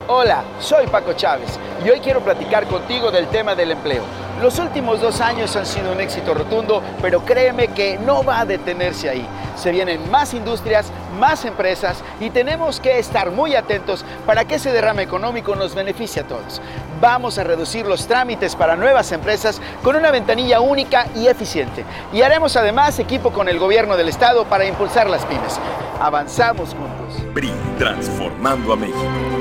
Hola, soy Paco Chávez y hoy quiero platicar contigo del tema del empleo. Los últimos 2 años han sido un éxito rotundo, pero créeme que no va a detenerse ahí. Se vienen más industrias, más empresas y tenemos que estar muy atentos para que ese derrame económico nos beneficie a todos. Vamos a reducir los trámites para nuevas empresas con una ventanilla única y eficiente. Y haremos además equipo con el gobierno del estado para impulsar las pymes. Avanzamos juntos. PRI, transformando a México.